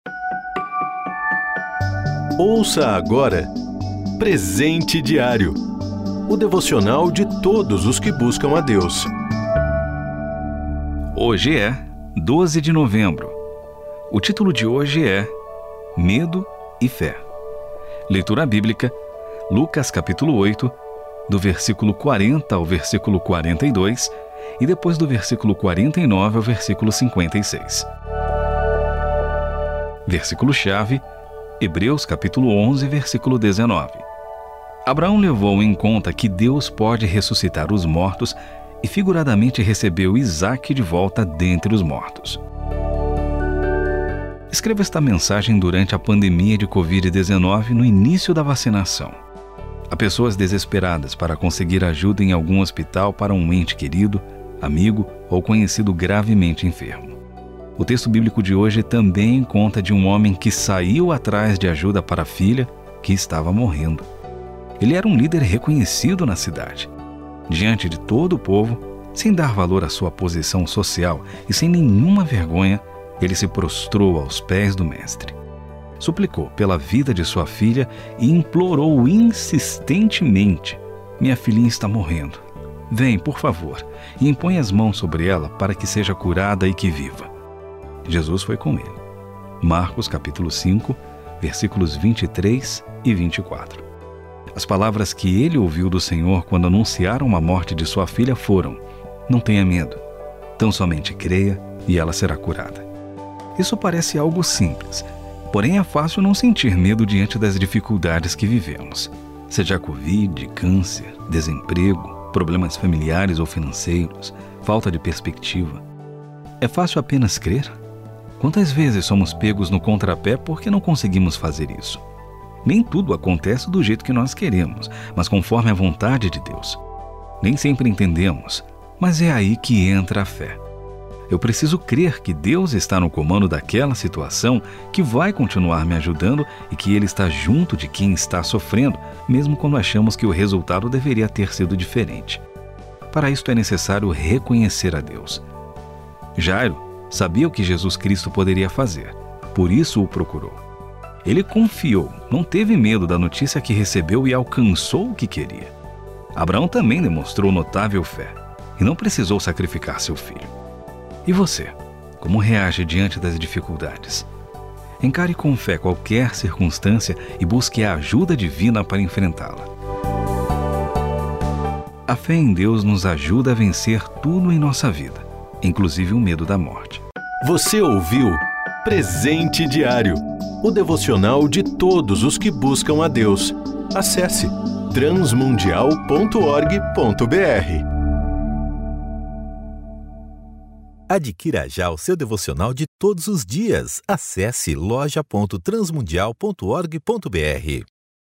Ouça agora Presente Diário, o devocional de todos os que buscam a Deus. Hoje é 12 de novembro. O título de hoje é Medo e Fé. Leitura bíblica, Lucas capítulo 8, do versículo 40 ao versículo 42 e depois do versículo 49 ao versículo 56. Versículo-chave, Hebreus capítulo 11, versículo 19. Abraão levou em conta que Deus pode ressuscitar os mortos e figuradamente recebeu Isaque de volta dentre os mortos. Escreva esta mensagem durante a pandemia de Covid-19 no início da vacinação. Há pessoas desesperadas para conseguir ajuda em algum hospital para um ente querido, amigo ou conhecido gravemente enfermo. O texto bíblico de hoje também conta de um homem que saiu atrás de ajuda para a filha que estava morrendo. Ele era um líder reconhecido na cidade. Diante de todo o povo, sem dar valor à sua posição social e sem nenhuma vergonha, ele se prostrou aos pés do mestre. Suplicou pela vida de sua filha e implorou insistentemente: "Minha filhinha está morrendo. Vem, por favor, e impõe as mãos sobre ela para que seja curada e que viva." Jesus foi com ele. Marcos capítulo 5, versículos 23 e 24. As palavras que ele ouviu do Senhor quando anunciaram a morte de sua filha foram: "Não tenha medo, tão somente creia e ela será curada." Isso parece algo simples, porém é fácil não sentir medo diante das dificuldades que vivemos. Seja Covid, câncer, desemprego, problemas familiares ou financeiros, falta de perspectiva. É fácil apenas crer? Quantas vezes somos pegos no contrapé porque não conseguimos fazer isso? Nem tudo acontece do jeito que nós queremos, mas conforme a vontade de Deus. Nem sempre entendemos, mas é aí que entra a fé. Eu preciso crer que Deus está no comando daquela situação, que vai continuar me ajudando e que Ele está junto de quem está sofrendo, mesmo quando achamos que o resultado deveria ter sido diferente. Para isto é necessário reconhecer a Deus. Jairo sabia o que Jesus Cristo poderia fazer, por isso o procurou. Ele confiou, não teve medo da notícia que recebeu e alcançou o que queria. Abraão também demonstrou notável fé e não precisou sacrificar seu filho. E você, como reage diante das dificuldades? Encare com fé qualquer circunstância e busque a ajuda divina para enfrentá-la. A fé em Deus nos ajuda a vencer tudo em nossa vida, inclusive o medo da morte. Você ouviu Presente Diário, o devocional de todos os que buscam a Deus. Acesse transmundial.org.br. Adquira já o seu devocional de todos os dias. Acesse loja.transmundial.org.br.